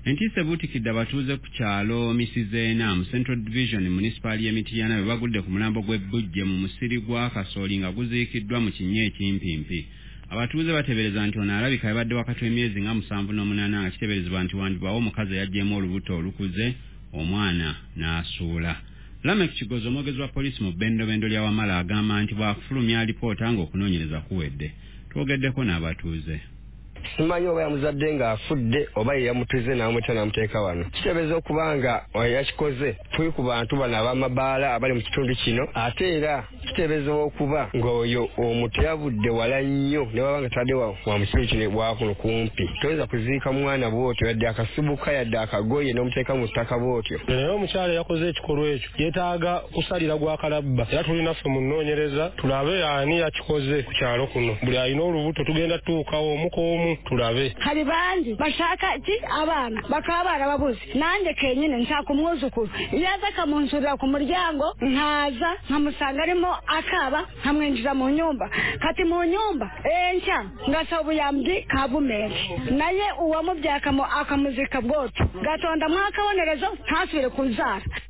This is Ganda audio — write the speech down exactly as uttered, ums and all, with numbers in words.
Entiisa buutikidde abatuuze ku kyalo Misizena mu Central Division Municipal y'Emityana bwe bagudde ku mulambo gw'Ebbujje mu musiri gwa Kasooli nga guziikiddwa mu kinnya ekimpimpi. Abatuuze bateebereza nti ono alabika yabadde wakati w'emyezi nga musanvu n'omunaana nga kiteeberezebwa nti wandibwawo omukazi eyaggyemu olubuto olukuze omwana n'asuula. Lamek Kigozo omwogezi wa poliisi mu bbendobendo lya Wamala agamba nti bwakufulumya alipoota ng'okunoonyereza kuwedde. Twogeddeko n'abatuuze. Simanyi oba yamuzadde nga afudde oba ye yamutuze n'amutta n'amuteeka wano. Kiteebereza okuba nga yakikoze tuli ku bantu bano ab'amabaala abali mu kitundu kino, ate era kiteebereza okuba ng'oyo omuntu yavudde wala nnyo ne baba nga tadde wa mu kitundu kino bwakuno kumpi. Toyinza kuziika mwana bw'otyo yadde akasibuka yadde akagoye n'omuteeka mu ttaka bw'otyo. Naye omukyala yakoze ekikolwa ekyo yeetaaga kusalira gwa kalabba. Era tulina ffe mu nnoonyereza tulabe ani yakikoze ku kyalo kuno. Buli alina olubuto tugenda tuukawo omu k'omu tulabe. Hari bangi bashaka ki abana bakaba barababuze. Nanjye kenyine nshaka umwuzukuru yaza akamunsurira ku muryango nkaza nkamusanga arimo akaba nkamwinjiza mu nyumba kati mu nyumba enshya ngasaba ubuyambi kabumere naye uwamubyaka akamuzika bwoto gatonda mwakabonerezo ntasubire kuzara.